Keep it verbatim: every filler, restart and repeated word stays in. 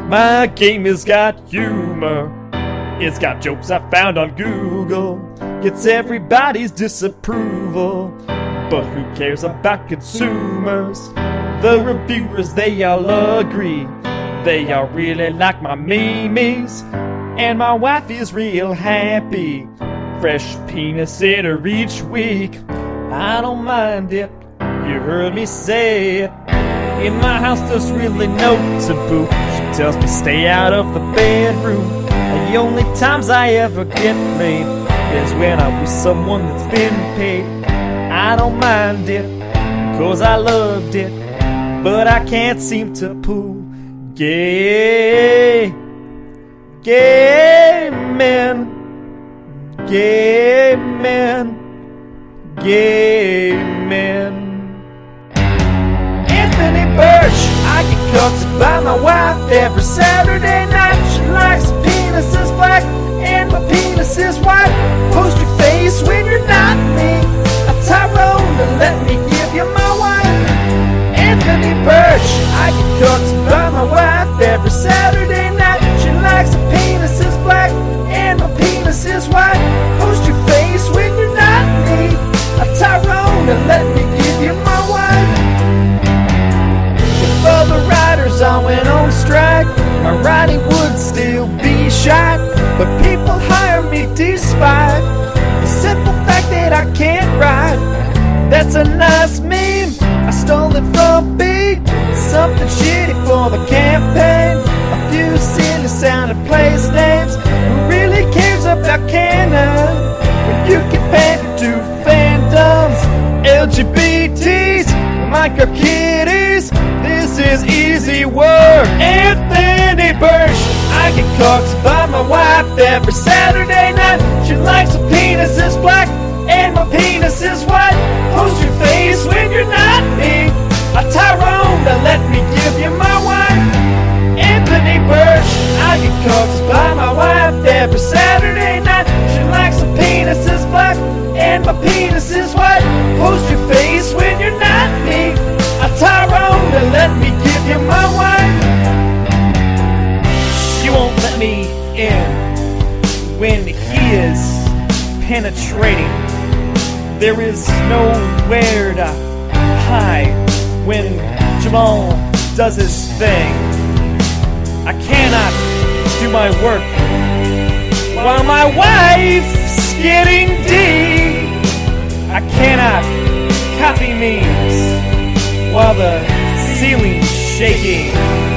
My game has got humor. It's got jokes I found on Google. Gets everybody's disapproval. But who cares about consumers? The reviewers, they all agree. They all really like my memes. And my wife is real happy. Fresh penis in her each week. I don't mind it. You heard me say it. In my house there's really no taboo. She tells me stay out of the bedroom. The only times I ever get laid is when I'm with someone that's been paid. I don't mind it, cause I loved it, but I can't seem to pull. Gay, gay men, gay men, gay men. Anthony Birch, I get cooked by my wife every Saturday night. She likes her penis is black and my penis is white. Post your face when you're not me. A Tyrone to let me give you my wife. Anthony Birch, I get cooked by my wife every Saturday night. She likes her penis is black and my penis is white. Post your face when you're not me. A Tyrone to let me give you my wife. If other writers all went on strike, my writing would still be shot. But people hire me despite the simple fact that I can't write. That's a nice meme, I stole it from B. Something shitty for the campaign. A few silly sounding place names. Who really cares about canon when you can pander to fandoms? L G B Ts, micro kitties. This is easy work. Anthony Birch, I get cocked by my wife every Saturday night. She likes her penis is black and my penis is white. Post your face when you're not me. A Tyrone to let me give you my wife. Anthony Birch, I get cocked by my wife every Saturday night. She likes her penis is black and my penis is white. Post your face when you're not me. A Tyrone to let me give you my wife. She won't let me in when he is penetrating. There is nowhere to hide when Jamal does his thing. I cannot do my work while my wife's getting D. I cannot copy memes while the ceiling's shaking.